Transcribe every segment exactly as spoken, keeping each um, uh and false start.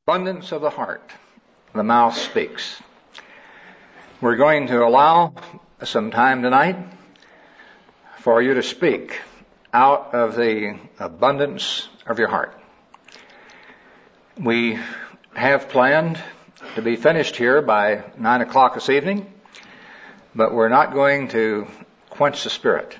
Abundance of the heart, the mouth speaks. We're going to allow some time tonight for you to speak out of the abundance of your heart. We have planned to be finished here by nine o'clock this evening, but we're not going to quench the spirit.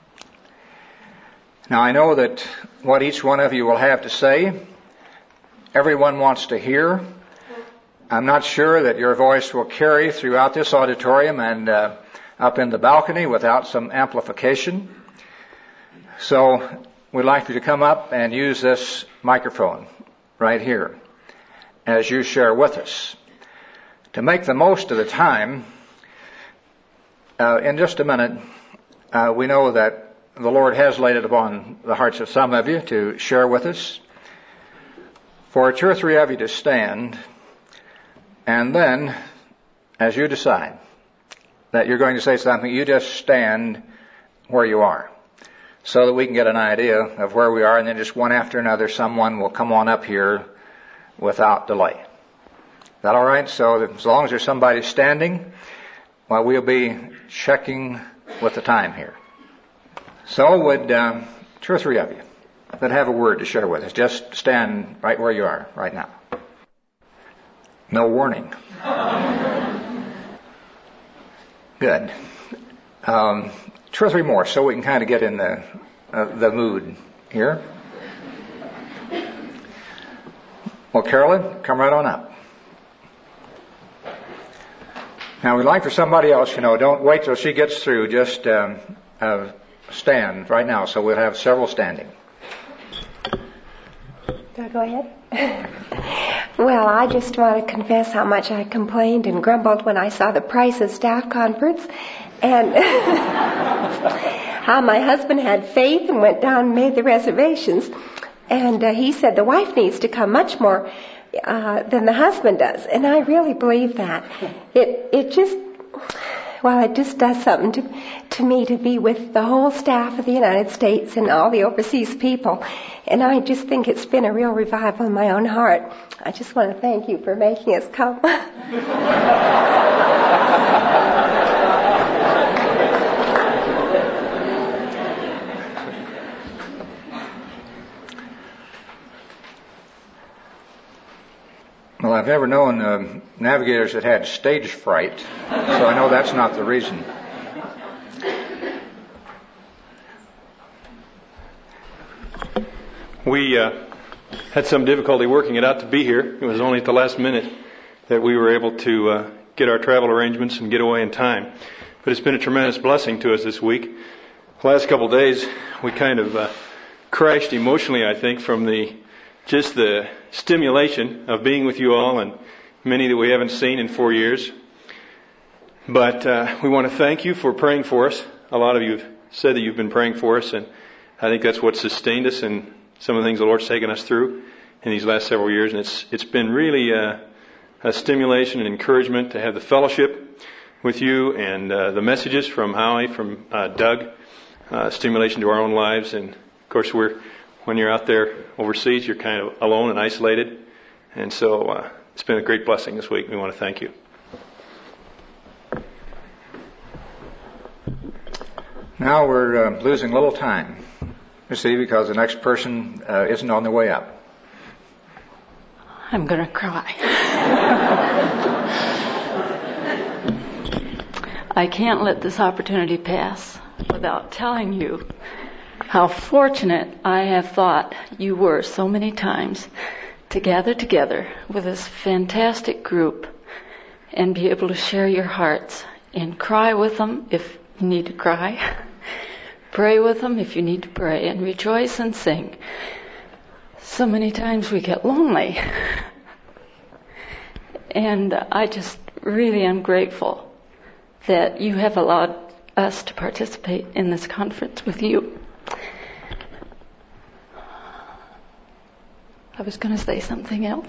Now I know that what each one of you will have to say, everyone wants to hear. I'm not sure that your voice will carry throughout this auditorium and uh, up in the balcony without some amplification. So we'd like you to come up and use this microphone right here as you share with us. To make the most of the time, uh, in just a minute, uh, we know that the Lord has laid it upon the hearts of some of you to share with us. For two or three of you to stand, and then, as you decide that you're going to say something, you just stand where you are, so that we can get an idea of where we are, and then just one after another, someone will come on up here without delay. Is that all right? So that as long as there's somebody standing, well, we'll be checking with the time here. So would uh, two or three of you that have a word to share with us, just stand right where you are right now. No warning. Good. Um, two or three more, so we can kind of get in the uh, the mood here. Well, Carolyn, come right on up. Now, we'd like for somebody else, you know, don't wait till she gets through. Just um, uh, stand right now, so we'll have several standing. Do I go ahead? Well, I just want to confess how much I complained and grumbled when I saw the price of staff conference, and how my husband had faith and went down and made the reservations. And uh, he said the wife needs to come much more uh, than the husband does. And I really believe that. It it just, well, it just does something to, to me to be with the whole staff of the United States and all the overseas people. And I just think it's been a real revival in my own heart. I just want to thank you for making us come. Well, I've never known uh, navigators that had stage fright, so I know that's not the reason. We uh, had some difficulty working it out to be here. It was only at the last minute that we were able to uh, get our travel arrangements and get away in time. But it's been a tremendous blessing to us this week. The last couple of days, we kind of uh, crashed emotionally, I think, from the just the stimulation of being with you all and many that we haven't seen in four years. But uh, we want to thank you for praying for us. A lot of you have said that you've been praying for us, and I think that's what sustained us and some of the things the Lord's taken us through in these last several years. And it's it's been really a, a stimulation and encouragement to have the fellowship with you and uh, the messages from Howie, from uh, Doug, uh, stimulation to our own lives. And of course, we're when you're out there overseas, you're kind of alone and isolated. And so uh, it's been a great blessing this week. We want to thank you. Now we're uh, losing a little time, you see, because the next person uh, isn't on the way up. I'm going to cry. I can't let this opportunity pass without telling you how fortunate I have thought you were so many times to gather together with this fantastic group and be able to share your hearts and cry with them if you need to cry, pray with them if you need to pray, and rejoice and sing. So many times we get lonely. And I just really am grateful that you have allowed us to participate in this conference with you. I was going to say something else.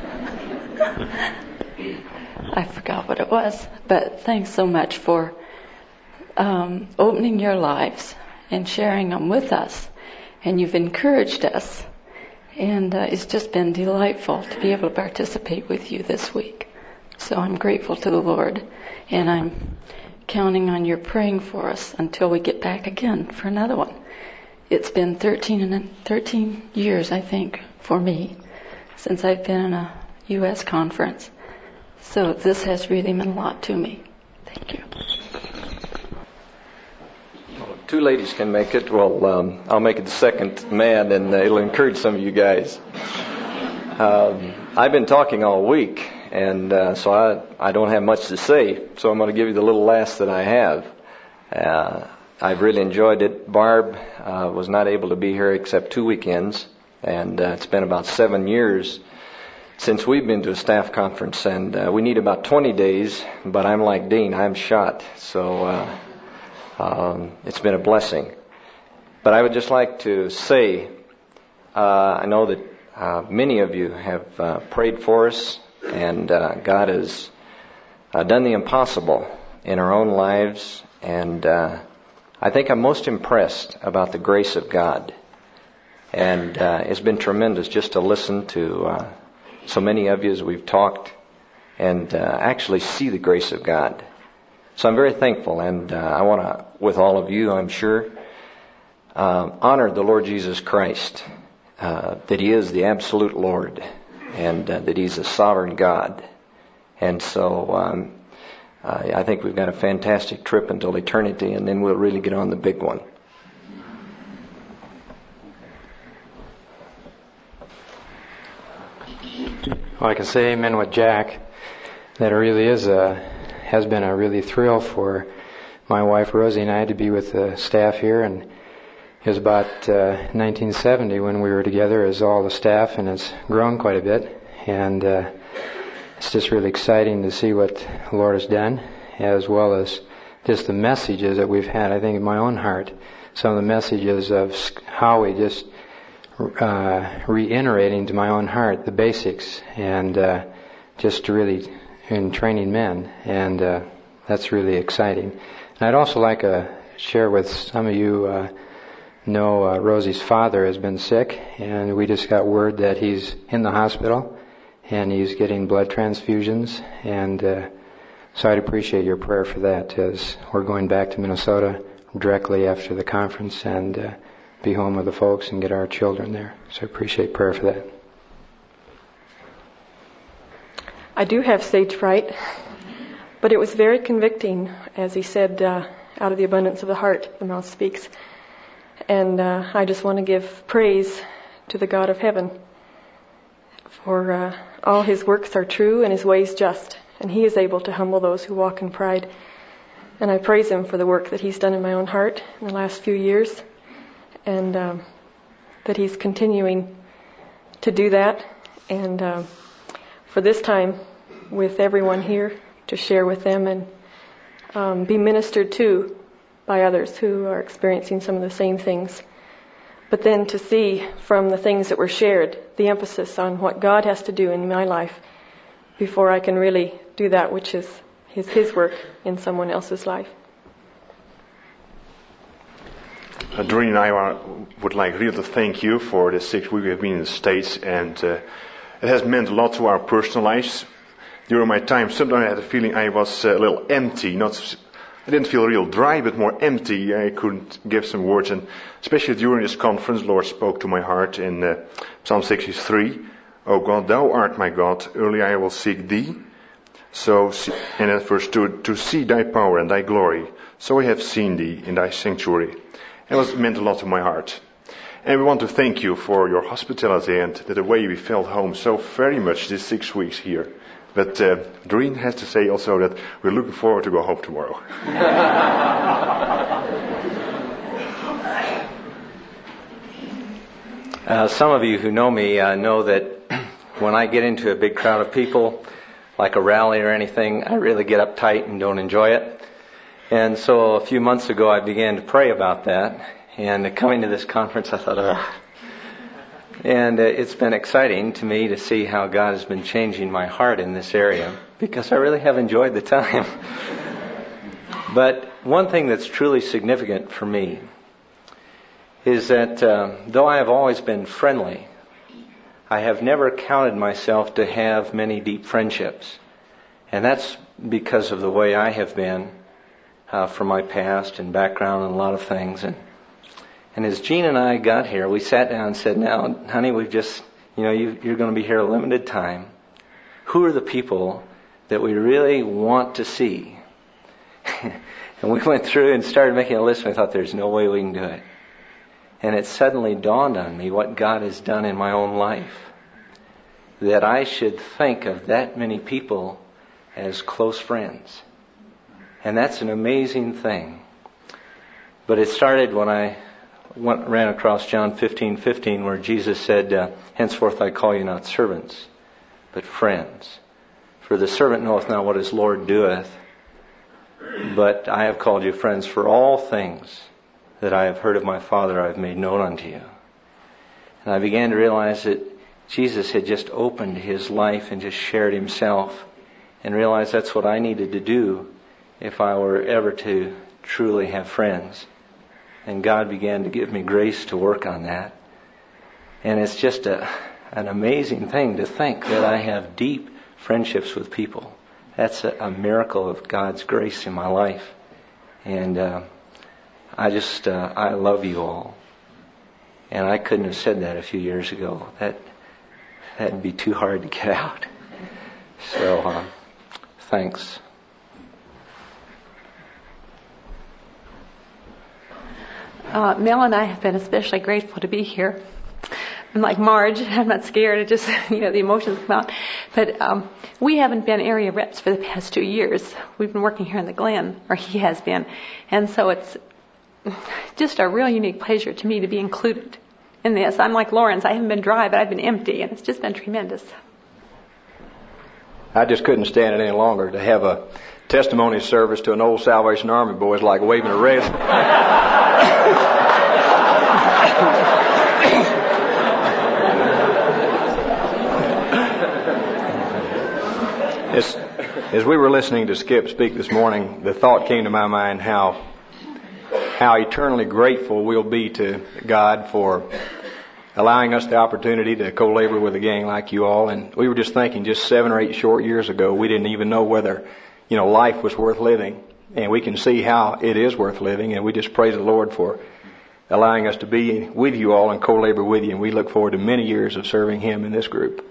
I forgot what it was, but thanks so much for um, opening your lives and sharing them with us. And you've encouraged us And uh, it's just been delightful to be able to participate with you this week. So I'm grateful to the Lord, and I'm counting on your praying for us until we get back again for another one. It's been thirteen and thirteen years, I think, for me, since I've been in a U S conference. So this has really meant a lot to me. Thank you. Well, two ladies can make it. Well, um, I'll make it the second man, and uh, it'll encourage some of you guys. Um, I've been talking all week, and uh, so I, I don't have much to say, so I'm going to give you the little last that I have. Uh, I've really enjoyed it. Barb uh, was not able to be here except two weekends, and uh, it's been about seven years since we've been to a staff conference, and uh, we need about twenty days, but I'm like Dean, I'm shot, so uh, um, it's been a blessing. But I would just like to say, uh, I know that uh, many of you have uh, prayed for us, and uh, God has uh, done the impossible in our own lives, and uh, I think I'm most impressed about the grace of God. And uh, it's been tremendous just to listen to uh, so many of you as we've talked and uh, actually see the grace of God. So I'm very thankful, and uh, I want to, with all of you, I'm sure, uh, honor the Lord Jesus Christ, uh, that He is the absolute Lord, and uh, that He's a sovereign God. And so um, uh, I think we've got a fantastic trip until eternity, and then we'll really get on the big one. Well, I can say amen with Jack, that it really is a, has been a really thrill for my wife Rosie and I to be with the staff here, and it was about uh, nineteen seventy when we were together as all the staff, and it's grown quite a bit, and uh, it's just really exciting to see what the Lord has done, as well as just the messages that we've had. I think in my own heart, some of the messages of how we just uh, reiterating to my own heart the basics, and uh, just really in training men, and uh, that's really exciting. And I'd also like to share with some of you, uh, know uh, Rosie's father has been sick, and we just got word that he's in the hospital, and he's getting blood transfusions, and uh, so I'd appreciate your prayer for that, as we're going back to Minnesota directly after the conference, and uh, be home with the folks and get our children there. So I appreciate prayer for that. I do have stage fright, but it was very convicting, as he said, uh, out of the abundance of the heart, the mouth speaks. And uh, I just want to give praise to the God of heaven, for uh, all His works are true and His ways just, and He is able to humble those who walk in pride. And I praise Him for the work that He's done in my own heart in the last few years, and um, that He's continuing to do that, and uh, for this time with everyone here to share with them and um, be ministered to by others who are experiencing some of the same things. But then to see from the things that were shared, the emphasis on what God has to do in my life before I can really do that which is His, his work in someone else's life. Uh, Doreen and I are, would like really to thank you for the six weeks we have been in the States, and uh, it has meant a lot to our personal lives. During my time, sometimes I had a feeling I was uh, a little empty. Not, I didn't feel real dry, but more empty. I couldn't give some words, and especially during this conference, the Lord spoke to my heart in uh, Psalm sixty-three. "O God, Thou art my God. Early I will seek Thee." So, and at verse two, "To see Thy power and Thy glory. So I have seen Thee in Thy sanctuary." It was meant a lot to my heart. And we want to thank you for your hospitality and the way we felt home so very much these six weeks here. But uh, Doreen has to say also that we're looking forward to go home tomorrow. uh, some of you who know me uh, know that when I get into a big crowd of people, like a rally or anything, I really get uptight and don't enjoy it. And so a few months ago I began to pray about that, and coming to this conference I thought, ugh. And uh, it's been exciting to me to see how God has been changing my heart in this area, because I really have enjoyed the time. But one thing that's truly significant for me is that uh, though I have always been friendly I have never counted myself to have many deep friendships. And that's because of the way I have been uh, from my past and background and a lot of things. And and as Jean and I got here, we sat down and said, now, honey, we've just, you know, you, you're going to be here a limited time. Who are the people that we really want to see? And we went through and started making a list, and we thought, there's no way we can do it. And it suddenly dawned on me what God has done in my own life. That I should think of that many people as close friends. And that's an amazing thing. But it started when I went, ran across John fifteen fifteen, where Jesus said, uh, henceforth I call you not servants, but friends. For the servant knoweth not what his Lord doeth, but I have called you friends, for all things that I have heard of my Father I have made known unto you. And I began to realize that Jesus had just opened his life and just shared himself, and realized that's what I needed to do if I were ever to truly have friends. And God began to give me grace to work on that. And it's just a, an amazing thing to think that I have deep friendships with people. That's a, a miracle of God's grace in my life. And uh, I just, uh, I love you all. And I couldn't have said that a few years ago. That, that'd be too hard to get out. So, uh, thanks. Uh, Mel and I have been especially grateful to be here. I'm like Marge, I'm not scared, it just, you know, the emotions come out. But um, we haven't been area reps for the past two years. We've been working here in the Glen, or he has been. And so it's just a real unique pleasure to me to be included in this. I'm like Lawrence, I haven't been dry, but I've been empty, and it's just been tremendous. I just couldn't stand it any longer to have a testimony service to an old Salvation Army boy is like waving a red. As, as we were listening to Skip speak this morning, the thought came to my mind how how eternally grateful we'll be to God for allowing us the opportunity to co-labor with a gang like you all. And we were just thinking, just seven or eight short years ago, we didn't even know whether, you know, life was worth living. And we can see how it is worth living. And we just praise the Lord for allowing us to be with you all and co-labor with you. And we look forward to many years of serving Him in this group.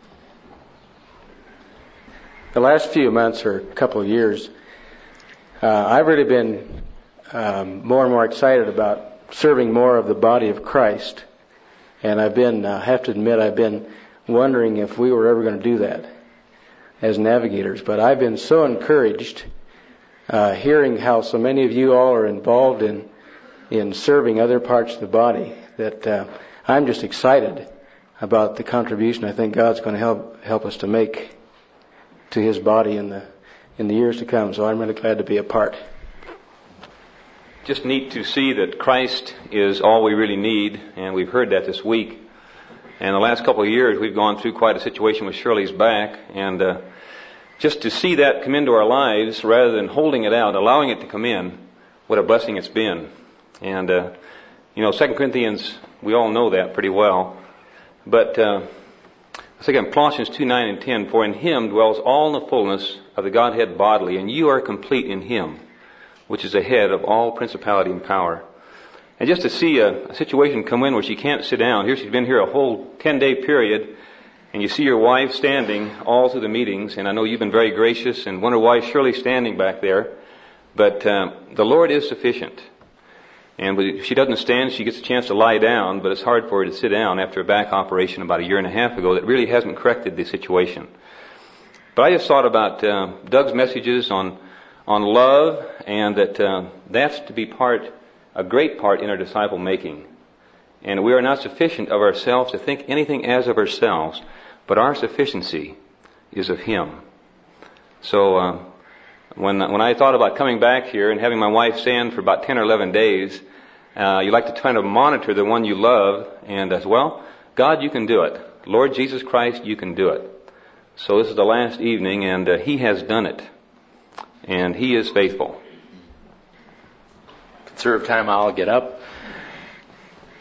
The last few months or a couple of years, uh, I've really been um, more and more excited about serving more of the body of Christ. And I've been, I uh, have to admit, I've been wondering if we were ever going to do that as navigators. But I've been so encouraged uh, hearing how so many of you all are involved in in serving other parts of the body that uh, I'm just excited about the contribution I think God's going to help help us to make to His body in the in the years to come. So I'm really glad to be a part. Just neat to see that Christ is all we really need, and we've heard that this week. And the last couple of years, we've gone through quite a situation with Shirley's back, and uh, just to see that come into our lives rather than holding it out, allowing it to come in, what a blessing it's been. And, uh, you know, Second Corinthians, we all know that pretty well. But, uh, let's again, Colossians two, nine and ten, for in Him dwells all the fullness of the Godhead bodily, and you are complete in Him, which is the head of all principality and power. And just to see a, a situation come in where she can't sit down. Here she's been here a whole ten-day period, and you see your wife standing all through the meetings, and I know you've been very gracious, and wonder why Shirley's standing back there. But um, the Lord is sufficient. And if she doesn't stand, she gets a chance to lie down, but it's hard for her to sit down after a back operation about a year and a half ago that really hasn't corrected the situation. But I just thought about uh, Doug's messages on on love, and that uh, that's to be part, a great part in our disciple making. And we are not sufficient of ourselves to think anything as of ourselves, but our sufficiency is of Him. So uh, when when I thought about coming back here and having my wife stand for about ten or eleven days, uh, you like to kind of monitor the one you love, and as well, God, you can do it. Lord Jesus Christ, you can do it. So this is the last evening, and uh, He has done it. And He is faithful. Conserve time, I'll get up.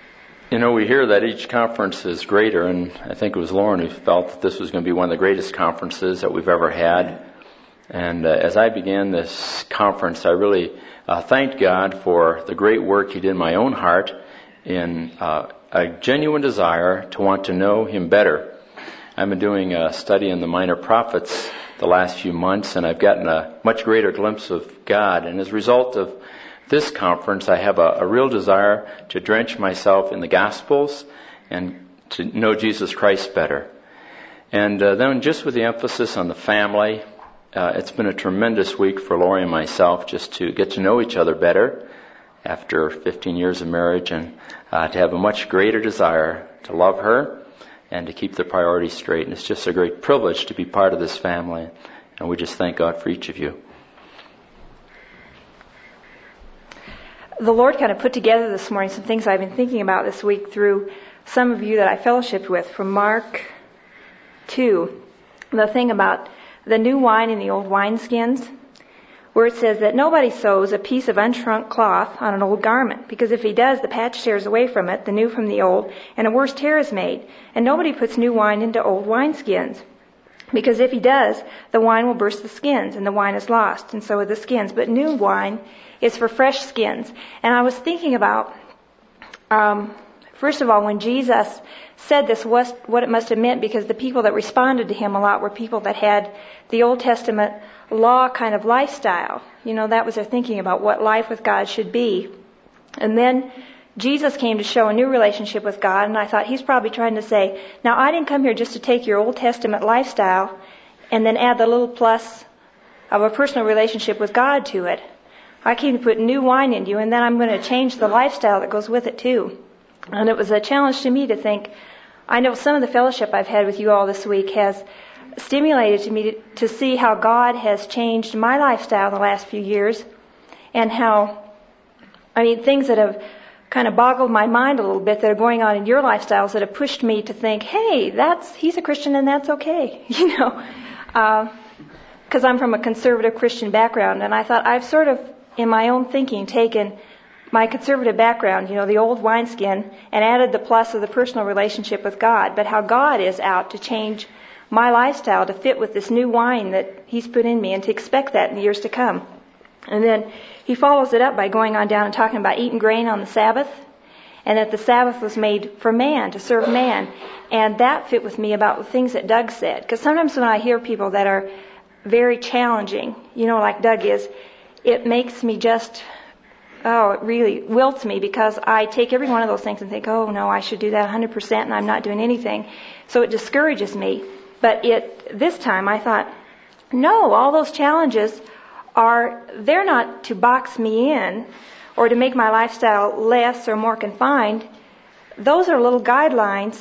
You know, we hear that each conference is greater, and I think it was Lauren who felt that this was going to be one of the greatest conferences that we've ever had. And uh, as I began this conference, I really uh, thanked God for the great work He did in my own heart in uh, a genuine desire to want to know Him better. I've been doing a study in the Minor Prophets the last few months, and I've gotten a much greater glimpse of God. And as a result of this conference, I have a, a real desire to drench myself in the Gospels and to know Jesus Christ better. And uh, then just with the emphasis on the family, uh, it's been a tremendous week for Lori and myself just to get to know each other better after fifteen years of marriage, and uh, to have a much greater desire to love her and to keep the priorities straight. And it's just a great privilege to be part of this family. And we just thank God for each of you. The Lord kind of put together this morning some things I've been thinking about this week through some of you that I fellowshiped with from Mark two. The thing about the new wine in the old wineskins, where it says that nobody sews a piece of unshrunk cloth on an old garment, because if he does, the patch tears away from it, the new from the old, and a worse tear is made. And nobody puts new wine into old wineskins, because if he does, the wine will burst the skins, and the wine is lost, and so are the skins. But new wine is for fresh skins. And I was thinking about, um, first of all, when Jesus said this, was what it must have meant, because the people that responded to him a lot were people that had the Old Testament law kind of lifestyle. You know, that was their thinking about what life with God should be. And then Jesus came to show a new relationship with God, and I thought he's probably trying to say, now I didn't come here just to take your Old Testament lifestyle and then add the little plus of a personal relationship with God to it. I came to put new wine into you, and then I'm going to change the lifestyle that goes with it too. And it was a challenge to me to think, I know some of the fellowship I've had with you all this week has stimulated to me to, to see how God has changed my lifestyle the last few years, and how, I mean, things that have kind of boggled my mind a little bit that are going on in your lifestyles that have pushed me to think, hey, that's he's a Christian and that's okay, you know, because uh, I'm from a conservative Christian background, and I thought I've sort of, in my own thinking, taken my conservative background, you know, the old wineskin, and added the plus of the personal relationship with God, but how God is out to change my lifestyle to fit with this new wine that he's put in me, and to expect that in the years to come. And then he follows it up by going on down and talking about eating grain on the Sabbath, and that the Sabbath was made for man, to serve man. And that fit with me about the things that Doug said. Because sometimes when I hear people that are very challenging, you know, like Doug is, it makes me just, oh, it really wilts me, because I take every one of those things and think, oh, no, I should do that one hundred percent, and I'm not doing anything. So it discourages me. But it this time I thought, no, all those challenges are, they're not to box me in or to make my lifestyle less or more confined. Those are little guidelines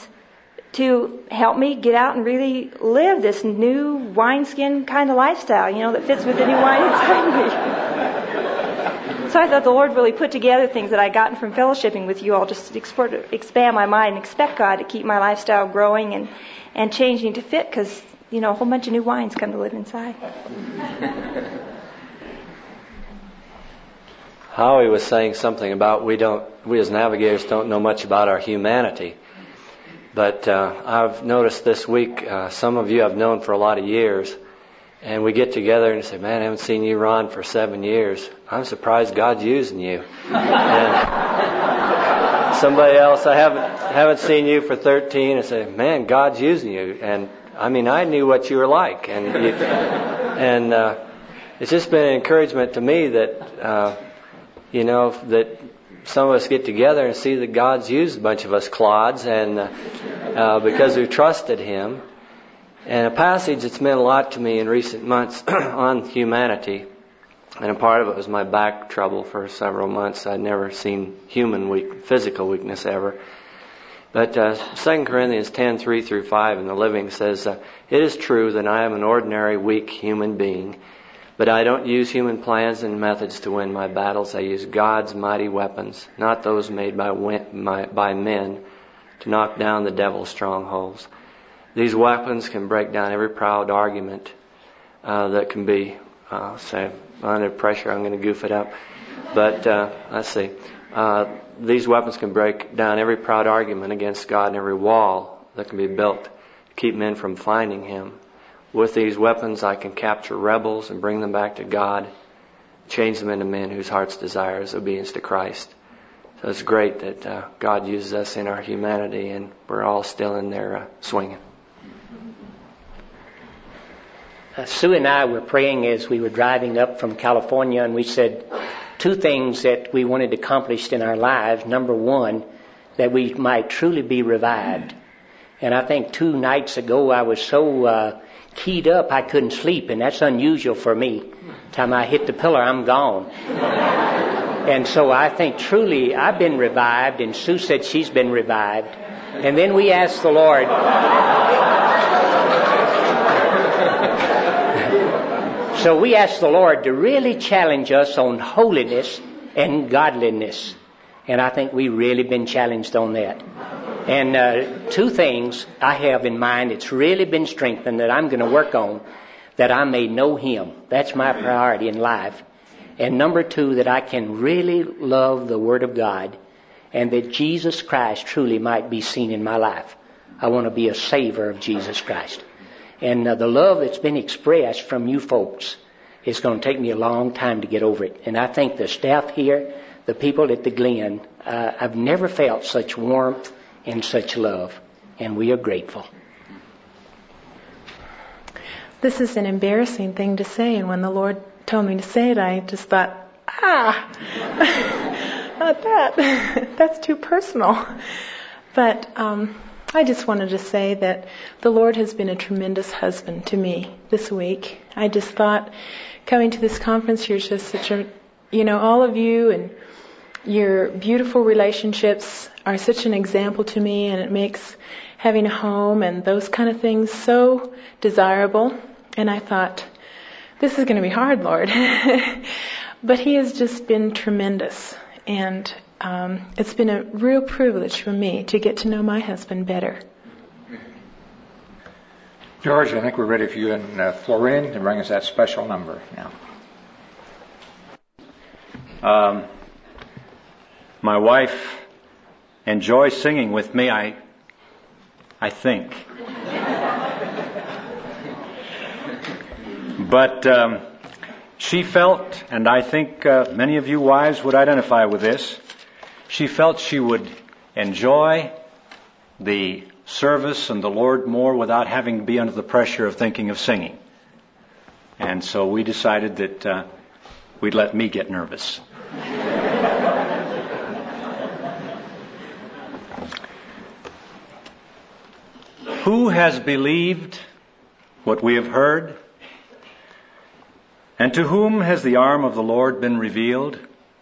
to help me get out and really live this new wineskin kind of lifestyle, you know, that fits with the new wine inside me. So I thought the Lord really put together things that I'd gotten from fellowshipping with you all, just to export, expand my mind and expect God to keep my lifestyle growing and, and changing to fit, because, you know, a whole bunch of new wines come to live inside. Howie was saying something about we don't, we as navigators don't know much about our humanity. But uh, I've noticed this week, uh, some of you I've known for a lot of years, and we get together and say, man, I haven't seen you, Ron, for seven years. I'm surprised God's using you. And somebody else, I haven't haven't seen you for thirteen, and say, man, God's using you. And I mean, I knew what you were like. And, you, and uh, it's just been an encouragement to me that, uh, you know, that some of us get together and see that God's used a bunch of us clods, and uh, uh, because we've trusted Him. And a passage that's meant a lot to me in recent months on humanity, and a part of it was my back trouble for several months. I'd never seen human weak, physical weakness ever. But uh, Second Corinthians ten, three through five in the Living says, uh, it is true that I am an ordinary weak human being, but I don't use human plans and methods to win my battles. I use God's mighty weapons, not those made by, my, by men, to knock down the devil's strongholds. These weapons can break down every proud argument uh, that can be, uh, say, under pressure. I'm going to goof it up. But uh, let's see. uh, these weapons can break down every proud argument against God and every wall that can be built to keep men from finding Him. With these weapons, I can capture rebels and bring them back to God, change them into men whose heart's desire is obedience to Christ. So it's great that uh, God uses us in our humanity, and we're all still in there uh, swinging. Uh, Sue and I were praying as we were driving up from California, and we said two things that we wanted accomplished in our lives. Number one, that we might truly be revived. And I think two nights ago I was so uh, keyed up I couldn't sleep, and that's unusual for me. Time I hit the pillar, I'm gone. And so I think truly I've been revived, and Sue said she's been revived. And then we asked the Lord... So we asked the Lord to really challenge us on holiness and godliness. And I think we've really been challenged on that. And uh, two things I have in mind, it's really been strengthened that I'm going to work on, that I may know Him. That's my priority in life. And number two, that I can really love the Word of God, and that Jesus Christ truly might be seen in my life. I want to be a savor of Jesus Christ. And uh, the love that's been expressed from you folks, it's going to take me a long time to get over it. And I think the staff here, the people at the Glen, uh, I've never felt such warmth and such love. And we are grateful. This is an embarrassing thing to say, and when the Lord told me to say it, I just thought, ah, not that. That's too personal. But um, I just wanted to say that the Lord has been a tremendous husband to me this week. I just thought coming to this conference, you're just such a, you know, all of you and your beautiful relationships are such an example to me, and it makes having a home and those kind of things so desirable. And I thought, this is going to be hard, Lord. But He has just been tremendous. And um, it's been a real privilege for me to get to know my husband better. George, I think we're ready for you and uh, Florine to bring us that special number now. Um, my wife enjoys singing with me, I, I think. But um, she felt, and I think uh, many of you wives would identify with this, she felt she would enjoy the service and the Lord more without having to be under the pressure of thinking of singing. And so we decided that uh, we'd let me get nervous. Who has believed what we have heard? And to whom has the arm of the Lord been revealed?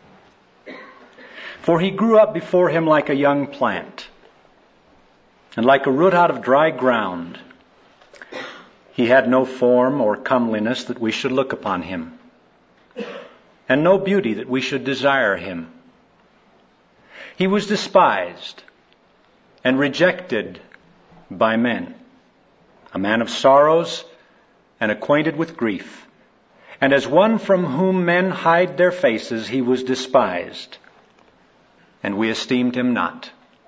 For He grew up before Him like a young plant, and like a root out of dry ground. He had no form or comeliness that we should look upon Him, and no beauty that we should desire Him. He was despised and rejected by men, a man of sorrows and acquainted with grief. And as one from whom men hide their faces, He was despised, and we esteemed Him not.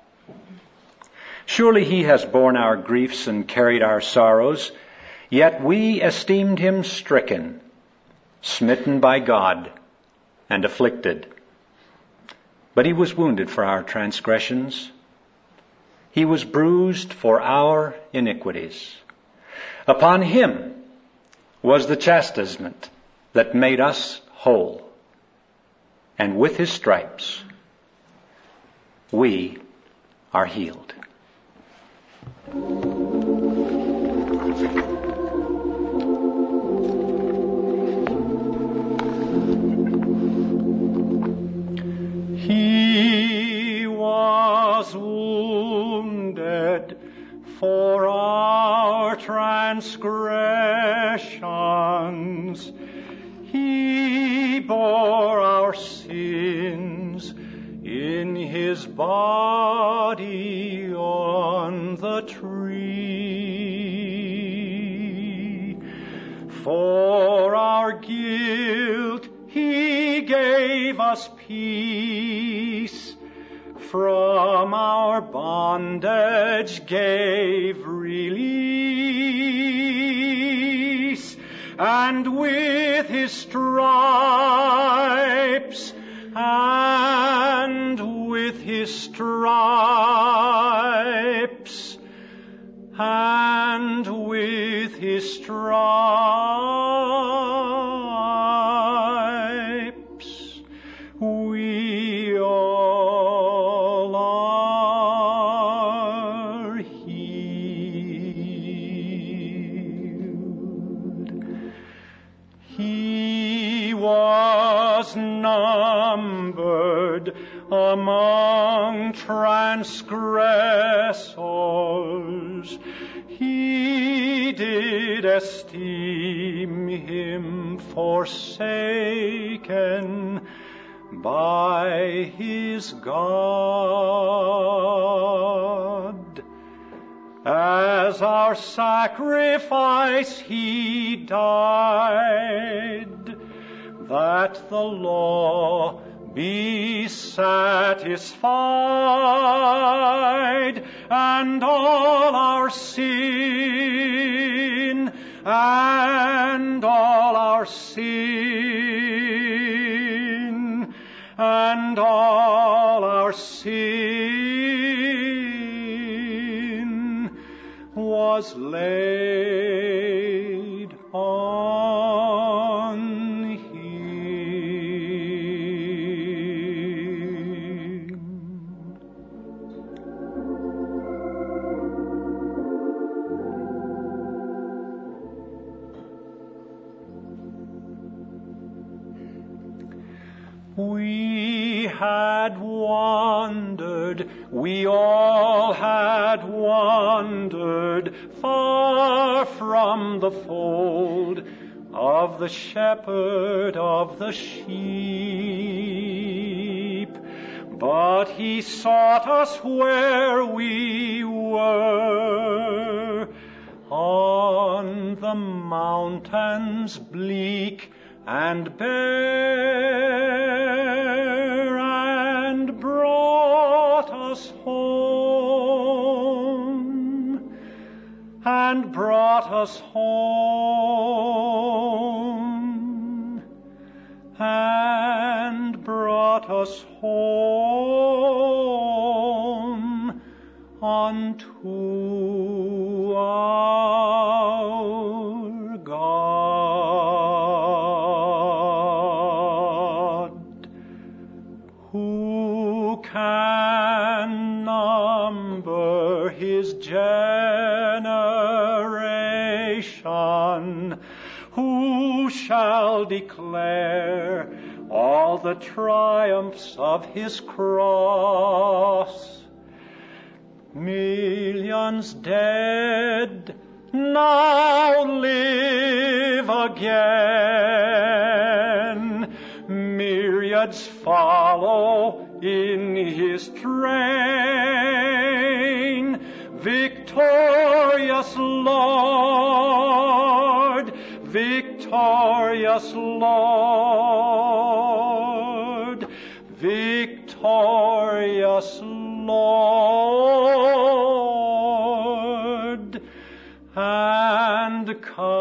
Surely He has borne our griefs and carried our sorrows, yet we esteemed Him stricken, smitten by God, and afflicted. But He was wounded for our transgressions. He was bruised for our iniquities. Upon Him was the chastisement that made us whole. And with His stripes, we are healed. He was wounded for our transgressions. He bore our sins in His body on the tree. For our guilt He gave us us peace, from our bondage gave release, and with his stripes, and with his stripes, and with his stripes, we all are healed. He was numbered among transgressors. He did esteem him forsaken by his God. As our sacrifice he died, that the law be satisfied, and all our sin, and all our sin, and all our sin was laid on We had wandered, we all had wandered far from the fold of the shepherd of the sheep. But he sought us where we were, on the mountains bleak and bare, and brought us home, and brought us home, and brought us home unto our God. Who can number his generation? Who shall declare all the triumphs of his cross? Millions dead now live again. Myriads follow in his train. Victorious Lord, victorious Lord, victorious Lord, and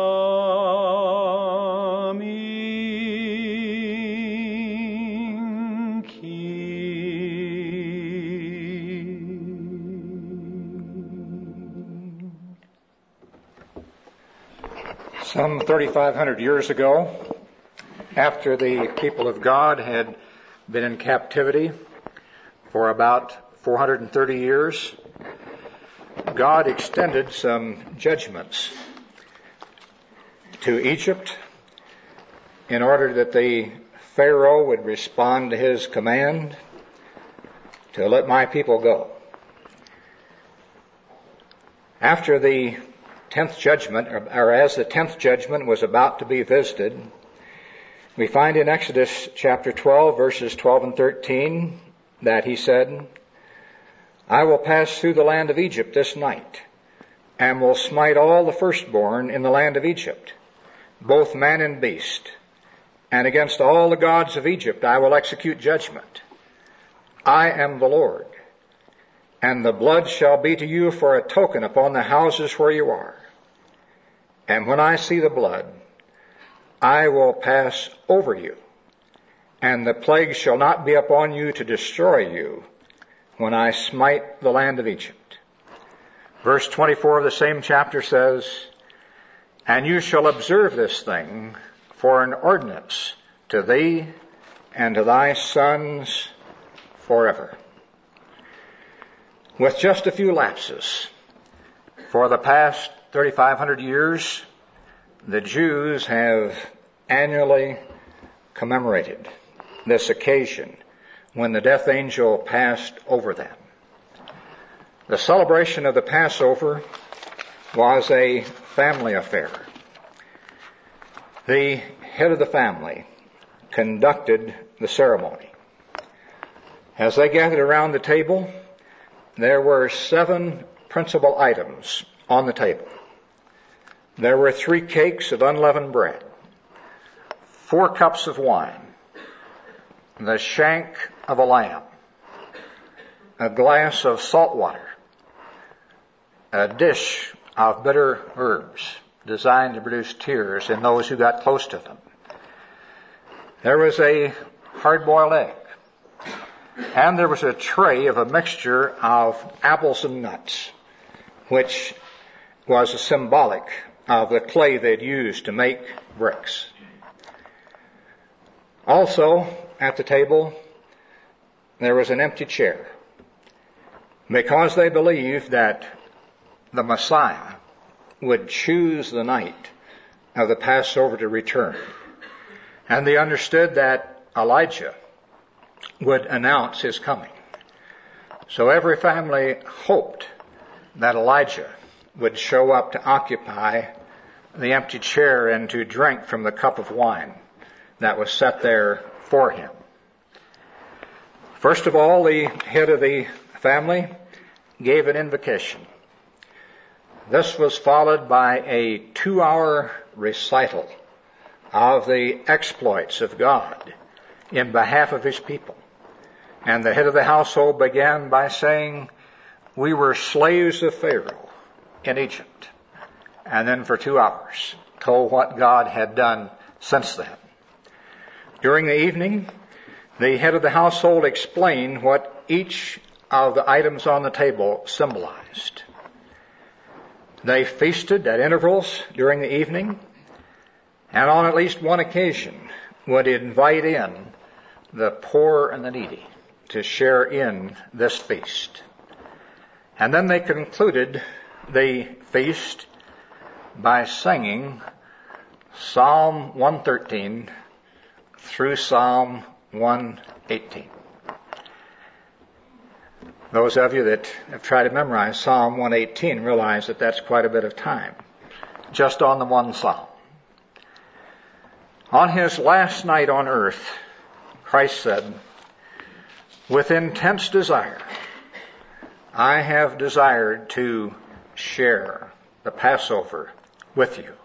coming King. Some thirty-five hundred years ago, after the people of God had been in captivity for about four hundred thirty years, God extended some judgments to Egypt in order that the Pharaoh would respond to his command to let my people go. After the tenth judgment, or as the tenth judgment was about to be visited, we find in Exodus chapter twelve, verses twelve and thirteen, that he said, I will pass through the land of Egypt this night, and will smite all the firstborn in the land of Egypt, both man and beast, and against all the gods of Egypt I will execute judgment. I am the Lord. And the blood shall be to you for a token upon the houses where you are. And when I see the blood, I will pass over you, and the plague shall not be upon you to destroy you when I smite the land of Egypt. Verse twenty-four of the same chapter says, and you shall observe this thing for an ordinance to thee and to thy sons forever. With just a few lapses, for the past thirty-five hundred years, the Jews have annually commemorated this occasion when the death angel passed over them. The celebration of the Passover was a family affair. The head of the family conducted the ceremony. As they gathered around the table, there were seven principal items on the table. There were three cakes of unleavened bread, four cups of wine, the shank of a lamb, a glass of salt water, a dish of bitter herbs designed to produce tears in those who got close to them. There was a hard-boiled egg, and there was a tray of a mixture of apples and nuts, which was a symbolic of the clay they'd used to make bricks. Also, at the table, there was an empty chair, because they believed that the Messiah would choose the night of the Passover to return. And they understood that Elijah would announce his coming. So every family hoped that Elijah would show up to occupy the empty chair and to drink from the cup of wine that was set there for him. First of all, the head of the family gave an invocation. This was followed by a two-hour recital of the exploits of God in behalf of his people. And the head of the household began by saying, we were slaves of Pharaoh in Egypt. And then for two hours told what God had done since then. During the evening, the head of the household explained what each of the items on the table symbolized. They feasted at intervals during the evening, and on at least one occasion would invite in the poor and the needy to share in this feast. And then they concluded the feast by singing Psalm one thirteen through Psalm one eighteen. Those of you that have tried to memorize Psalm one eighteen realize that that's quite a bit of time, just on the one psalm. On his last night on earth, Christ said, with intense desire, I have desired to share the Passover with you.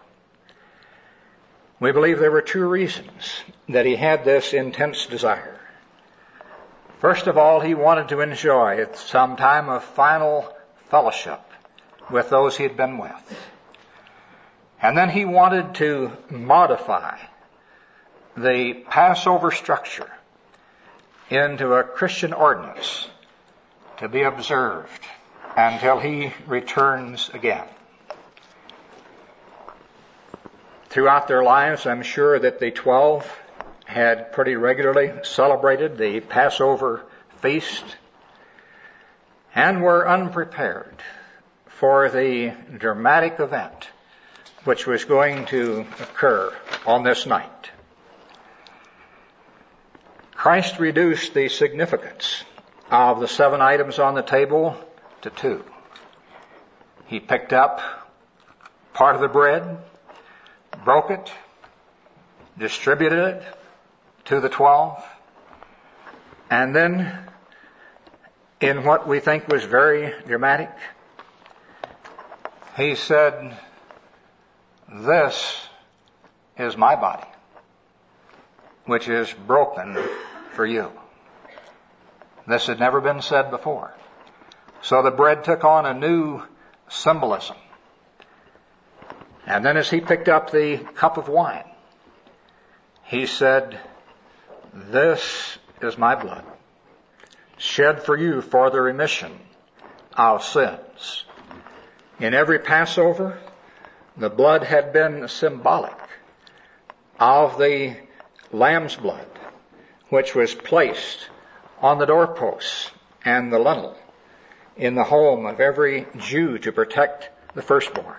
We believe there were two reasons that he had this intense desire. First of all, he wanted to enjoy some time of final fellowship with those he had been with. And then he wanted to modify the Passover structure into a Christian ordinance to be observed until he returns again. Throughout their lives, I'm sure that the twelve had pretty regularly celebrated the Passover feast and were unprepared for the dramatic event which was going to occur on this night. Christ reduced the significance of the seven items on the table to two. He picked up part of the bread, broke it, distributed it to the twelve, and then, in what we think was very dramatic, he said, this is my body, which is broken for you. This had never been said before. So the bread took on a new symbolism. And then as he picked up the cup of wine, he said, "This is my blood, shed for you for the remission of sins." In every Passover, the blood had been symbolic of the lamb's blood, which was placed on the doorposts and the lintel in the home of every Jew to protect the firstborn.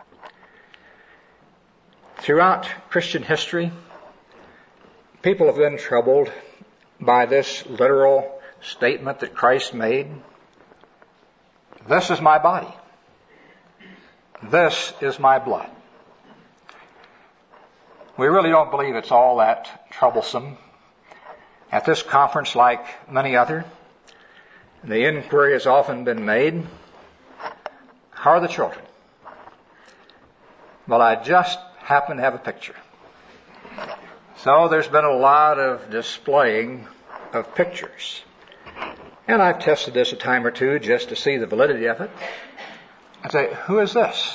Throughout Christian history, people have been troubled by this literal statement that Christ made. This is my body. This is my blood. We really don't believe it's all that troublesome. At this conference, like many other, the inquiry has often been made, how are the children? Well, I just happen to have a picture. So there's been a lot of displaying of pictures. And I've tested this a time or two just to see the validity of it. I'd say, who is this?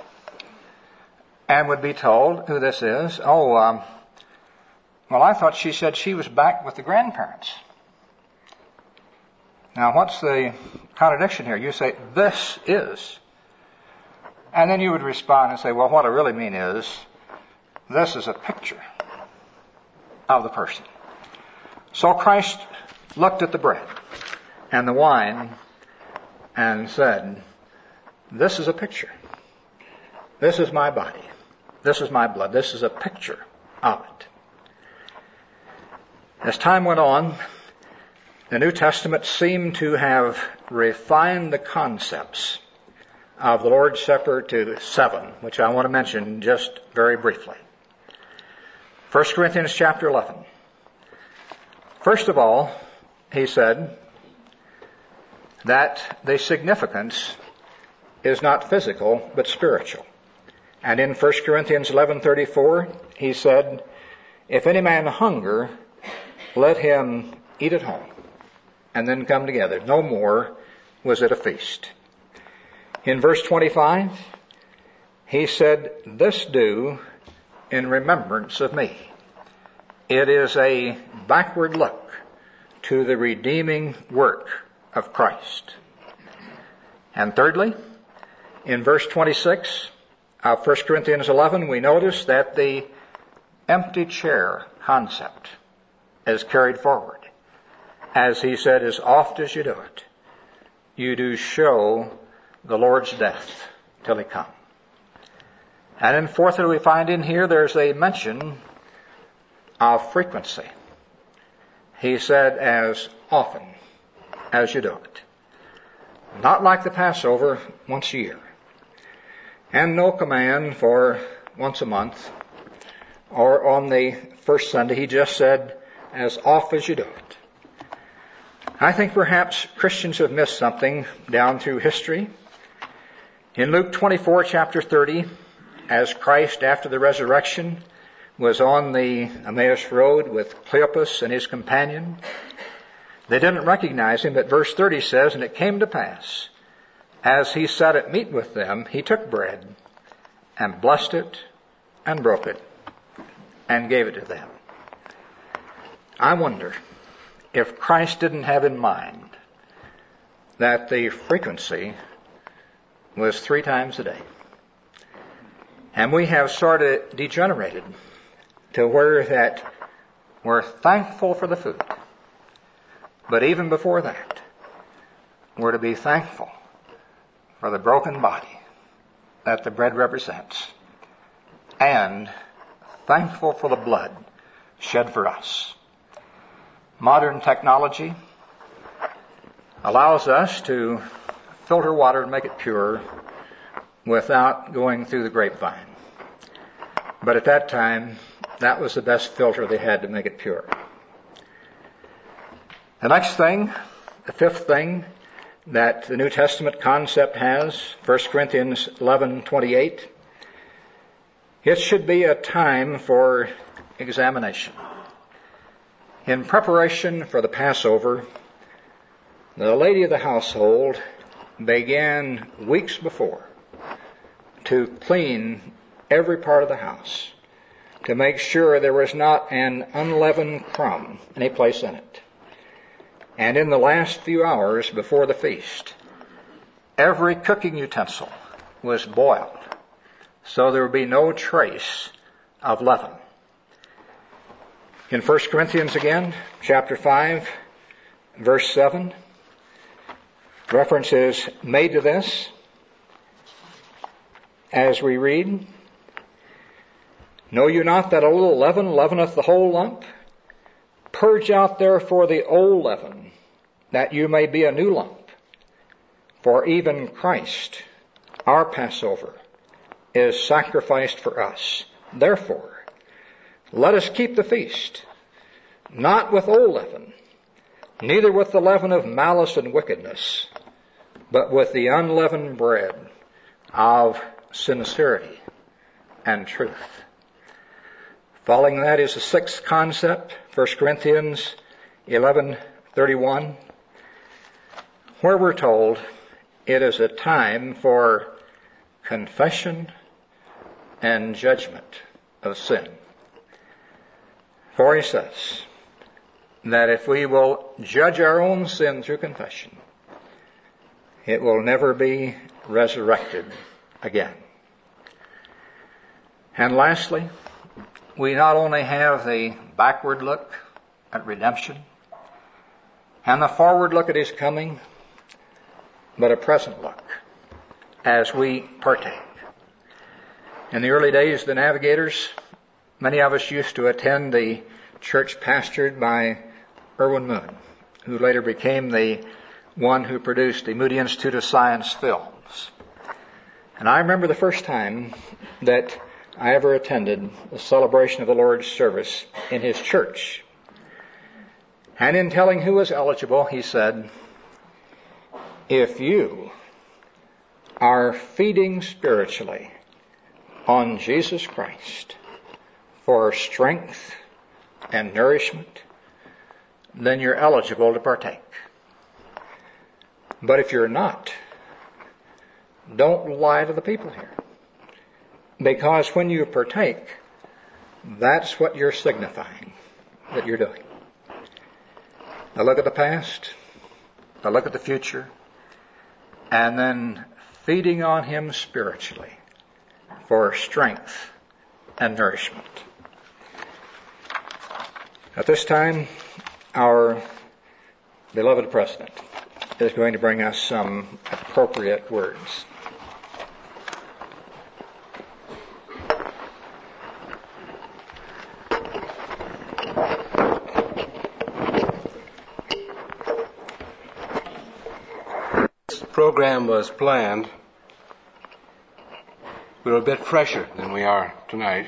And would be told who this is. Oh, um, well, I thought she said she was back with the grandparents. Now, what's the contradiction here? You say, this is. And then you would respond and say, well, what I really mean is, this is a picture of the person. So Christ looked at the bread and the wine and said, this is a picture. This is my body. This is my blood. This is a picture of it. As time went on, the New Testament seemed to have refined the concepts of the Lord's Supper to seven, which I want to mention just very briefly. First Corinthians chapter eleven. First of all, he said that the significance is not physical, but spiritual. And in First Corinthians eleven thirty-four, he said, if any man hunger, let him eat at home, and then come together. No more was it a feast. In verse twenty-five, he said, this do in remembrance of me. It is a backward look to the redeeming work of Christ. And thirdly, in verse twenty-six of First Corinthians eleven, we notice that the empty chair concept is carried forward. As he said, as oft as you do it, you do show the Lord's death till he come. And then fourthly, we find in here there's a mention of frequency. He said, as often as you do it. Not like the Passover, once a year. And no command for once a month or on the first Sunday. He just said, as oft as you do it. I think perhaps Christians have missed something down through history. In Luke twenty-four, chapter thirty, as Christ, after the resurrection, was on the Emmaus Road with Cleopas and his companion, they didn't recognize him, but verse thirty says, and it came to pass, as he sat at meat with them, he took bread and blessed it and broke it and gave it to them. I wonder if Christ didn't have in mind that the frequency was three times a day. And we have sort of degenerated to where that we're thankful for the food. But even before that, we're to be thankful for the broken body that the bread represents, and thankful for the blood shed for us. Modern technology allows us to filter water and make it pure without going through the grapevine. But at that time, that was the best filter they had to make it pure. The next thing, the fifth thing that the New Testament concept has, First Corinthians eleven twenty-eight, it should be a time for examination. In preparation for the Passover, the lady of the household began weeks before to clean every part of the house to make sure there was not an unleavened crumb any place in it. And in the last few hours before the feast, every cooking utensil was boiled, so there would be no trace of leaven. In First Corinthians again, chapter five, verse seven, reference is made to this as we read, "Know you not that a little leaven leaveneth the whole lump? Purge out therefore the old leaven, that you may be a new lump. For even Christ, our Passover, is sacrificed for us. Therefore, let us keep the feast, not with old leaven, neither with the leaven of malice and wickedness, but with the unleavened bread of sincerity and truth." Following that is the sixth concept, First Corinthians eleven thirty-one, where we're told it is a time for confession and judgment of sin. For he says that if we will judge our own sin through confession, it will never be resurrected again. And lastly, we not only have the backward look at redemption and the forward look at his coming, but a present look as we partake. In the early days of the Navigators, many of us used to attend the church pastored by Irwin Moon, who later became the one who produced the Moody Institute of Science films. And I remember the first time that I ever attended the celebration of the Lord's service in his church. And in telling who was eligible, he said, "If you are feeding spiritually on Jesus Christ for strength and nourishment, then you're eligible to partake. But if you're not, don't lie to the people here. Because when you partake, that's what you're signifying that you're doing. A look at the past, a look at the future, and then feeding on him spiritually for strength and nourishment." At this time, our beloved President is going to bring us some appropriate words. This program was planned. We were a bit fresher than we are tonight.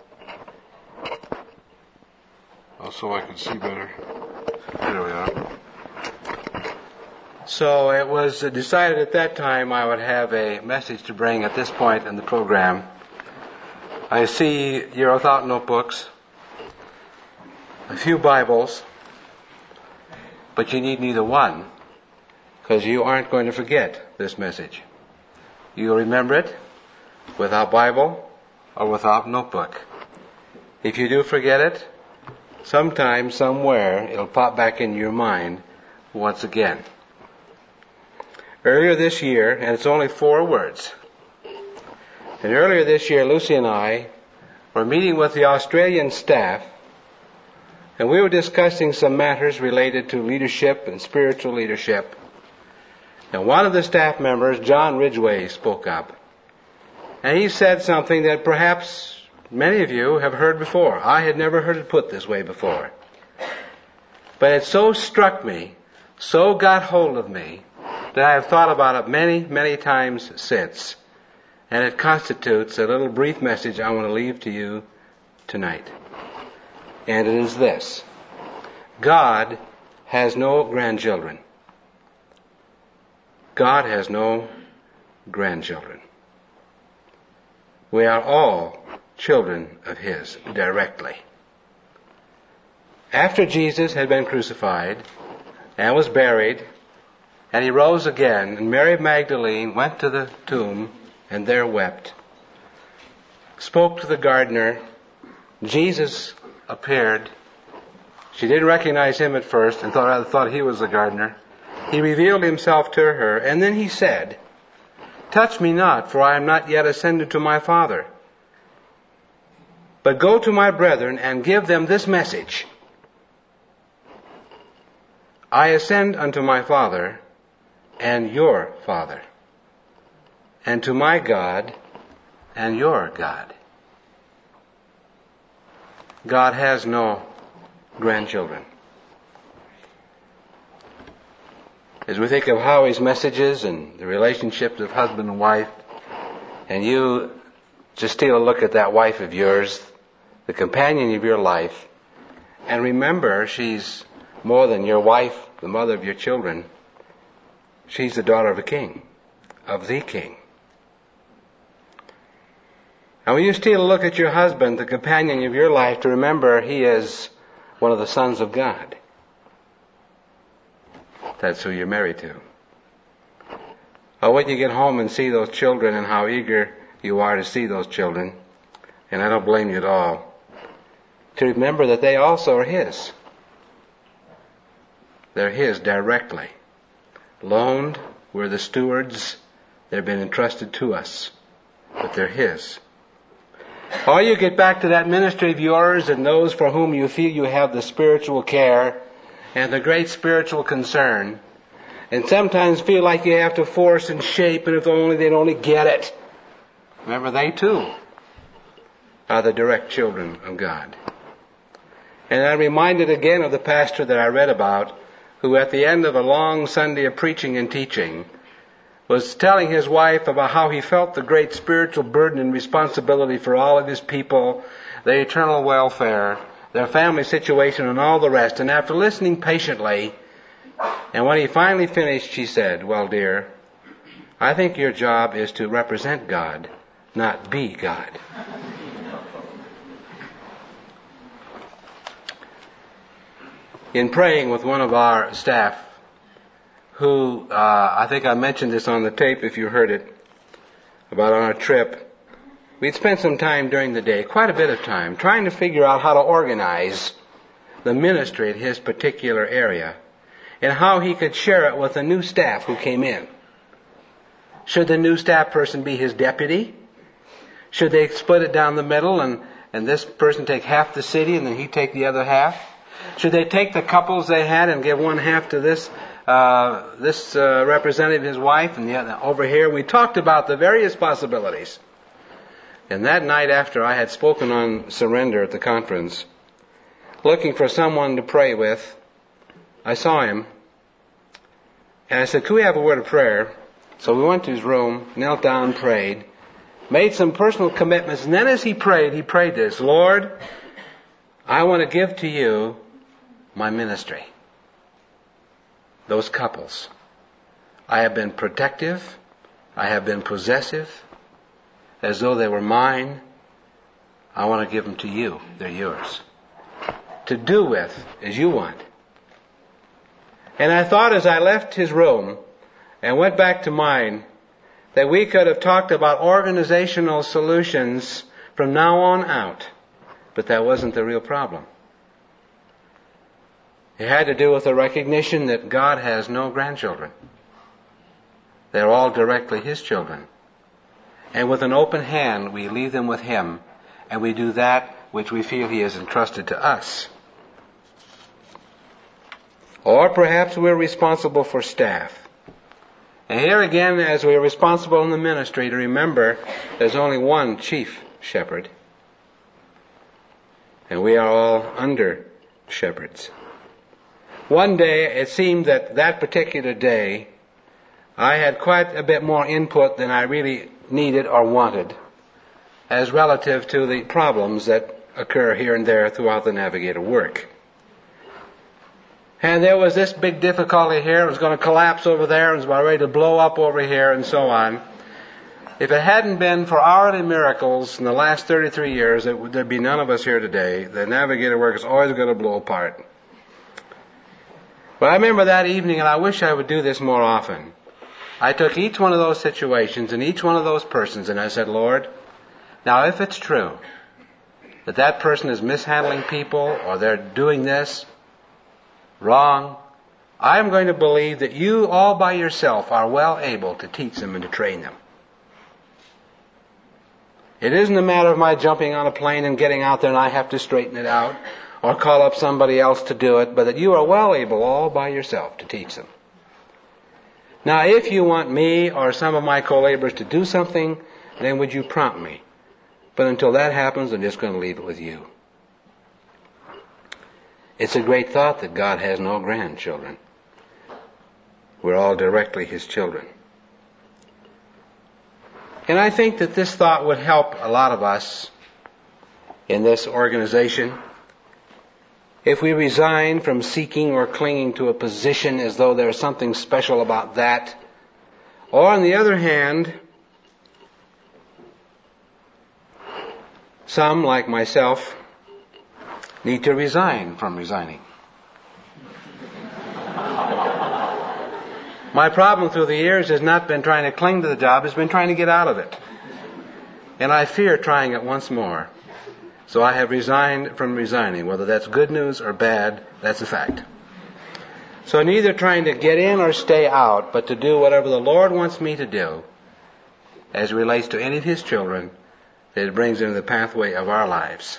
Also, I can see better. There we are. So it was decided at that time I would have a message to bring at this point in the program. I see you're without notebooks, a few Bibles, but you need neither one, because you aren't going to forget this message. You'll remember it without Bible or without notebook. If you do forget it, sometime, somewhere, it'll pop back into your mind once again. Earlier this year, and it's only four words, and earlier this year, Lucy and I were meeting with the Australian staff, and we were discussing some matters related to leadership and spiritual leadership. And one of the staff members, John Ridgway, spoke up. And he said something that perhaps many of you have heard before. I had never heard it put this way before. But it so struck me, so got hold of me, that I have thought about it many, many times since. And it constitutes a little brief message I want to leave to you tonight. And it is this: God has no grandchildren. God has no grandchildren. We are all children of His directly. after Jesus had been crucified and was buried, and he rose again, and Mary Magdalene went to the tomb and there wept, spoke to the gardener. Jesus appeared. She didn't recognize him at first and thought, thought he was the gardener. He revealed himself to her, and then he said, "Touch me not, for I am not yet ascended to my Father. But go to my brethren and give them this message. I ascend unto my Father and your Father, and to my God and your God." God has no grandchildren. As we think of Howie's messages and the relationships of husband and wife, and you just steal a look at that wife of yours, the companion of your life, and remember she's more than your wife, the mother of your children. She's the daughter of a king, of the king. And when you steal a look at your husband, the companion of your life, to remember he is one of the sons of God. That's who you're married to. Or when you get home and see those children and how eager you are to see those children, and I don't blame you at all, to remember that they also are his. They're his directly. Loaned, we're the stewards, they've been entrusted to us, but they're his. Or you get back to that ministry of yours and those for whom you feel you have the spiritual care and the great spiritual concern, and sometimes feel like you have to force and shape, and if only they'd only get it. Remember, they too are the direct children of God. And I'm reminded again of the pastor that I read about, who at the end of a long Sunday of preaching and teaching was telling his wife about how he felt the great spiritual burden and responsibility for all of his people, their eternal welfare, their family situation, and all the rest. And after listening patiently, and when he finally finished, she said, "Well, dear, I think your job is to represent God, not be God." In praying with one of our staff, who, uh, I think I mentioned this on the tape if you heard it, about on our trip, we'd spent some time during the day, quite a bit of time, trying to figure out how to organize the ministry in his particular area and how he could share it with the new staff who came in. Should the new staff person be his deputy? Should they split it down the middle and, and this person take half the city and then he take the other half? Should they take the couples they had and give one half to this uh, this uh, representative, his wife, and the other over here? We talked about the various possibilities. And that night after I had spoken on surrender at the conference, looking for someone to pray with, I saw him. And I said, "Could we have a word of prayer?" So we went to his room, knelt down, prayed, made some personal commitments. And then as he prayed, he prayed this: "Lord, I want to give to you my ministry. Those couples. I have been protective. I have been possessive, as though they were mine. I want to give them to you. They're yours. To do with as you want." And I thought as I left his room and went back to mine that we could have talked about organizational solutions from now on out. But that wasn't the real problem. It had to do with the recognition that God has no grandchildren. They're all directly his children. And with an open hand, we leave them with him, and we do that which we feel he has entrusted to us. Or perhaps we're responsible for staff. And here again, as we're responsible in the ministry, to remember there's only one chief shepherd. And we are all under shepherds. One day, it seemed that that particular day, I had quite a bit more input than I really needed or wanted, as relative to the problems that occur here and there throughout the Navigator work. And there was this big difficulty here, it was going to collapse over there, it was about ready to blow up over here, and so on. If it hadn't been for hourly miracles in the last thirty-three years, it would, there'd be none of us here today. The navigator work is always going to blow apart. But I remember that evening, and I wish I would do this more often. I took each one of those situations and each one of those persons, and I said, Lord, now if it's true that that person is mishandling people or they're doing this wrong, I'm going to believe that you all by yourself are well able to teach them and to train them. It isn't a matter of my jumping on a plane and getting out there and I have to straighten it out or call up somebody else to do it, but that you are well able all by yourself to teach them. Now, if you want me or some of my co-laborers to do something, then would you prompt me? But until that happens, I'm just going to leave it with you. It's a great thought that God has no grandchildren. We're all directly His children. And I think that this thought would help a lot of us in this organization if we resign from seeking or clinging to a position as though there's something special about that. Or on the other hand, some, like myself, need to resign from resigning. My problem through the years has not been trying to cling to the job, it's been trying to get out of it. And I fear trying it once more. So I have resigned from resigning. Whether that's good news or bad, that's a fact. So neither trying to get in or stay out, but to do whatever the Lord wants me to do as it relates to any of His children that it brings into the pathway of our lives.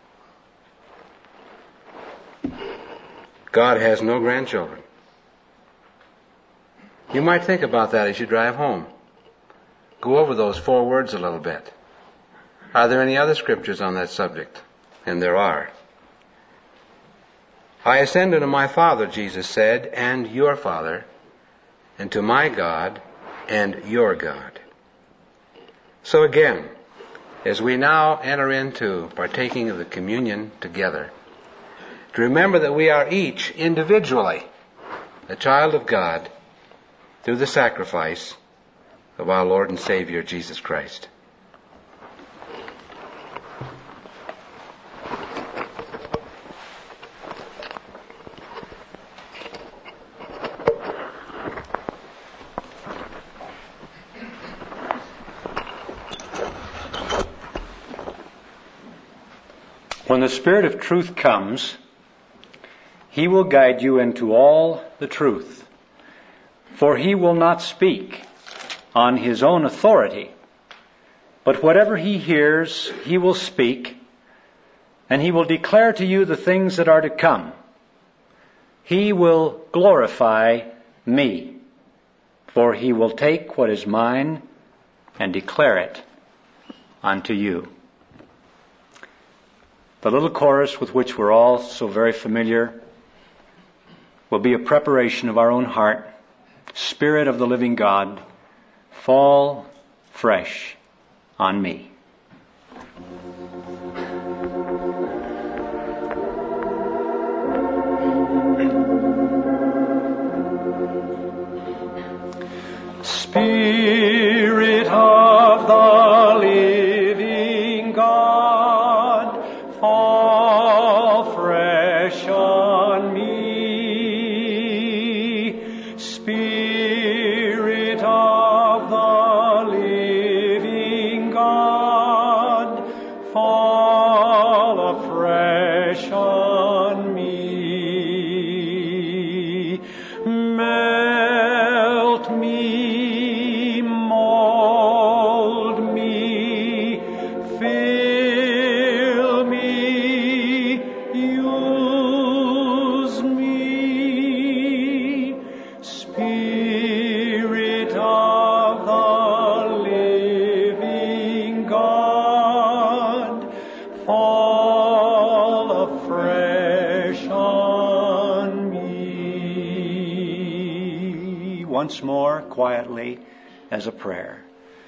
God has no grandchildren. You might think about that as you drive home. Go over those four words a little bit. Are there any other scriptures on that subject? And there are. I ascend unto my Father, Jesus said, and your Father, and to my God and your God. So again, as we now enter into partaking of the communion together, to remember that we are each individually a child of God through the sacrifice of our Lord and Savior Jesus Christ. When the Spirit of truth comes, He will guide you into all the truth. For He will not speak on His own authority, but whatever He hears, He will speak, and He will declare to you the things that are to come. He will glorify me, for He will take what is mine and declare it unto you. The little chorus with which we're all so very familiar will be a preparation of our own heart. Spirit of the living God, fall fresh on me. Spirit of the living God, fall fresh on me. Spirit of the living God, fall afresh on me. Melt me, mold me, fill me, use me. Spirit of the living God, fall afresh on me. Once more, quietly, as a prayer.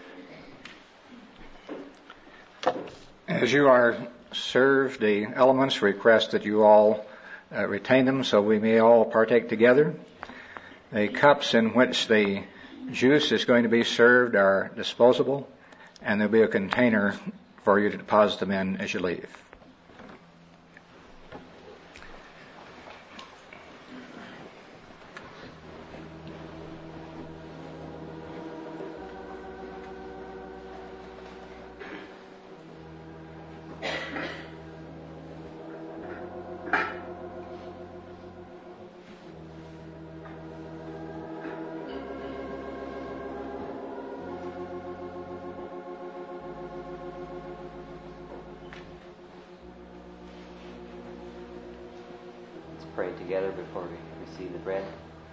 As you are served the elements, request that you all uh, retain them so we may all partake together. The cups in which the juice is going to be served are disposable. and there'll be a container for you to deposit them in as you leave. Pray together before we receive the bread.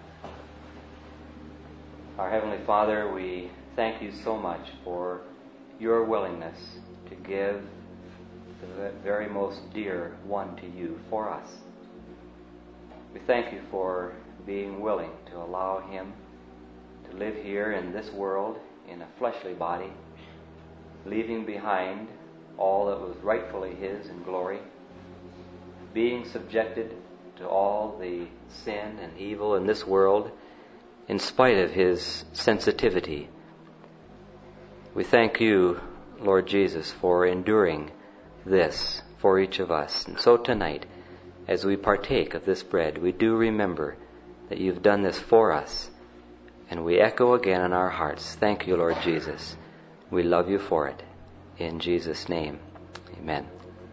Our Heavenly Father, we thank you so much for your willingness to give the very most dear one to you for us. We thank you for being willing to allow him to live here in this world in a fleshly body, leaving behind all that was rightfully his in glory, being subjected to all the sin and evil in this world in spite of his sensitivity. We thank you, Lord Jesus, for enduring this for each of us. And so tonight, as we partake of this bread, we do remember that you've done this for us. And we echo again in our hearts, thank you, Lord Jesus. We love you for it. In Jesus' name, amen.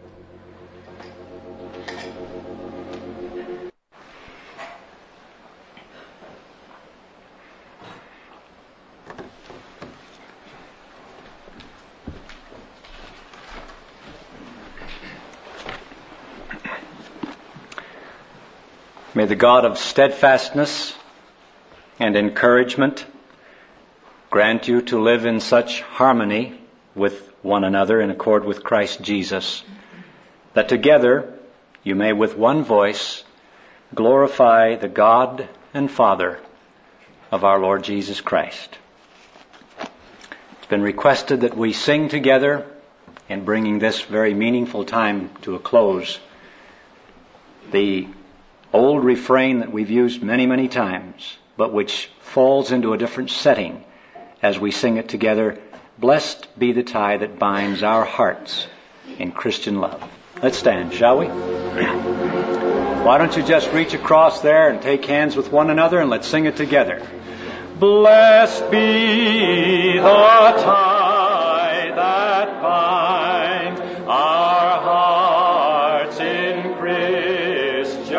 May the God of steadfastness and encouragement grant you to live in such harmony with one another in accord with Christ Jesus, that together you may with one voice glorify the God and Father of our Lord Jesus Christ. It's been requested that we sing together in bringing this very meaningful time to a close. The old refrain that we've used many, many times, but which falls into a different setting as we sing it together. Blessed be the tie that binds our hearts in Christian love. Let's stand, shall we? Why don't you just reach across there and take hands with one another and let's sing it together. Blessed be the tie that binds our hearts in Christian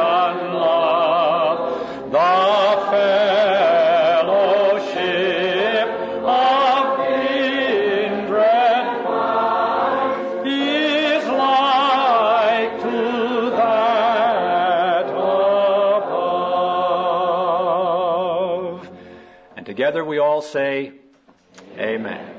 love, the fellowship of kindred is like to that above. And together we all say, Amen.